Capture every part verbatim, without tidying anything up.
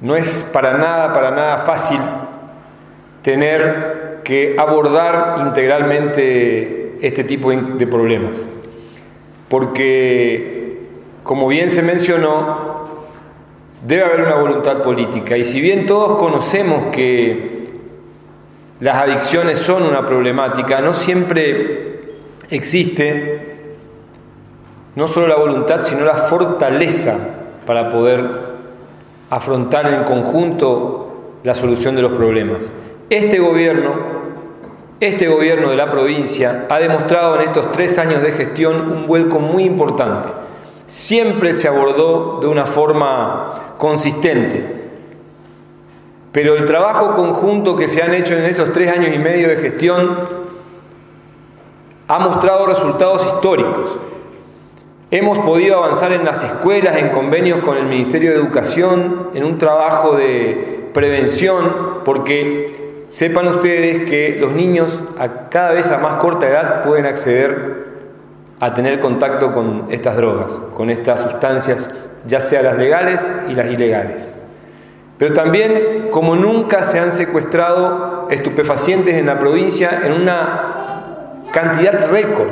No es para nada, para nada fácil tener que abordar integralmente este tipo de problemas, porque, como bien se mencionó, debe haber una voluntad política, y si bien todos conocemos que las adicciones son una problemática, no siempre existe no solo la voluntad, sino la fortaleza para poder afrontar en conjunto la solución de los problemas. Este gobierno, este gobierno de la provincia ha demostrado en estos tres años de gestión un vuelco muy importante. Siempre se abordó de una forma consistente, pero el trabajo conjunto que se han hecho en estos tres años y medio de gestión ha mostrado resultados históricos. Hemos podido avanzar en las escuelas, en convenios con el Ministerio de Educación, en un trabajo de prevención, porque sepan ustedes que los niños a cada vez a más corta edad pueden acceder a tener contacto con estas drogas, con estas sustancias, ya sea las legales y las ilegales. Pero también, como nunca se han secuestrado estupefacientes en la provincia en una cantidad récord.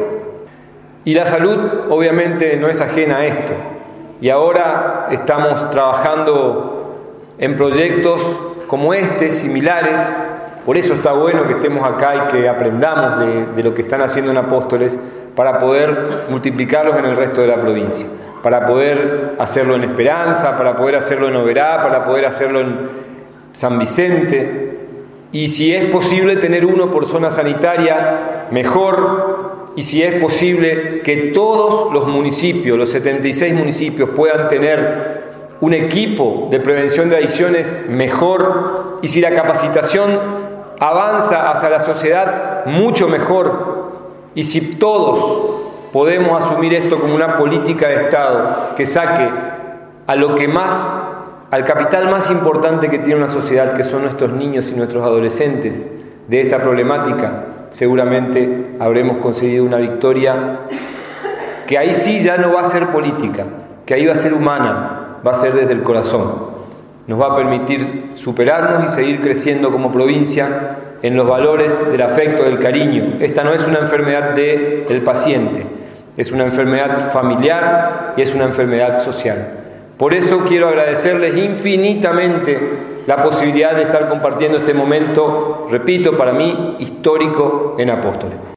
Y la salud obviamente no es ajena a esto. Y ahora estamos trabajando en proyectos como este, similares. Por eso está bueno que estemos acá y que aprendamos de, de lo que están haciendo en Apóstoles, para poder multiplicarlos en el resto de la provincia, para poder hacerlo en Esperanza, para poder hacerlo en Oberá, para poder hacerlo en San Vicente, y si es posible tener uno por zona sanitaria, mejor, y si es posible que todos los municipios, los setenta y seis municipios, puedan tener un equipo de prevención de adicciones, mejor, y si la capacitación avanza hacia la sociedad, mucho mejor. Y si todos podemos asumir esto como una política de Estado que saque a lo que más, al capital más importante que tiene una sociedad, que son nuestros niños y nuestros adolescentes, de esta problemática, seguramente habremos conseguido una victoria que ahí sí ya no va a ser política, que ahí va a ser humana, va a ser desde el corazón. Nos va a permitir superarnos y seguir creciendo como provincia en los valores del afecto, del cariño. Esta no es una enfermedad del paciente, es una enfermedad familiar y es una enfermedad social. Por eso quiero agradecerles infinitamente la posibilidad de estar compartiendo este momento, repito, para mí histórico en Apóstoles.